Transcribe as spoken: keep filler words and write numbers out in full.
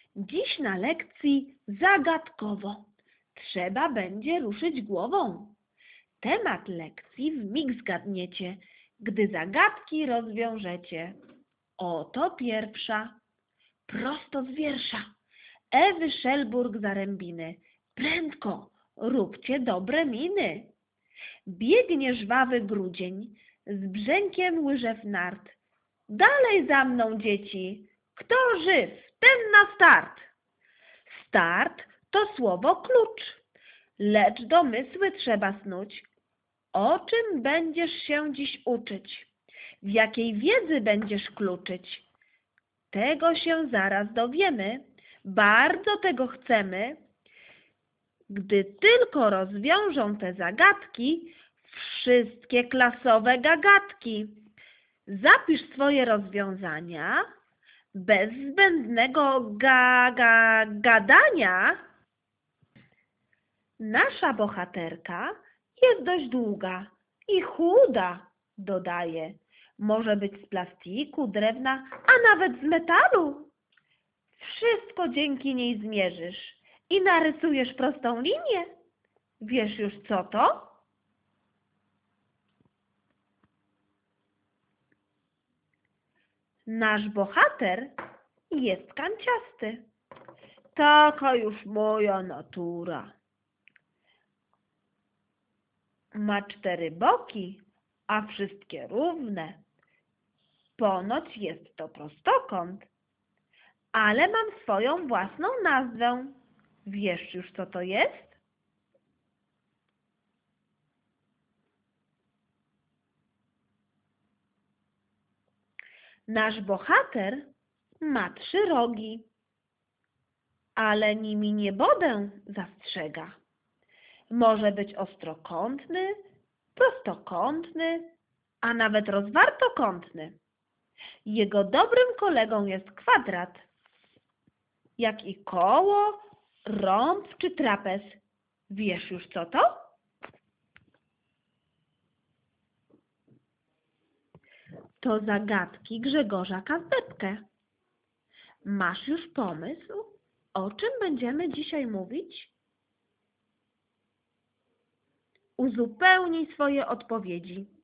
Dziś na lekcji zagadkowo. Trzeba będzie ruszyć głową. Temat lekcji wmig zgadniecie, gdy zagadki rozwiążecie. Oto pierwsza. Prosto z wiersza Ewy Szelburg-Zarębiny. Prędko, róbcie dobre miny. Biegnie żwawy grudzień, z brzękiem łyżew nart. Dalej za mną, dzieci, kto żyw, ten na start. Start to słowo klucz, lecz domysły trzeba snuć. O czym będziesz się dziś uczyć? W jakiej wiedzy będziesz kluczyć? Tego się zaraz dowiemy, bardzo tego chcemy. Gdy tylko rozwiążą te zagadki, wszystkie klasowe gagatki. Zapisz swoje rozwiązania, bez zbędnego ga, ga, gadania. Nasza bohaterka jest dość długa i chuda, dodaje. Może być z plastiku, drewna, a nawet z metalu. Wszystko dzięki niej zmierzysz i narysujesz prostą linię. Wiesz już co to? Nasz bohater jest kanciasty. Taka już moja natura. Ma cztery boki, a wszystkie równe. Ponoć jest to prostokąt, ale mam swoją własną nazwę. Wiesz już, co to jest? Nasz bohater ma trzy rogi, ale nimi nie bodę, zastrzega. Może być ostrokątny, prostokątny, a nawet rozwartokątny. Jego dobrym kolegą jest kwadrat, jak i koło, rąb czy trapez. Wiesz już co to? To zagadki Grzegorza Kazdepkę. Masz już pomysł, o czym będziemy dzisiaj mówić? Uzupełnij swoje odpowiedzi.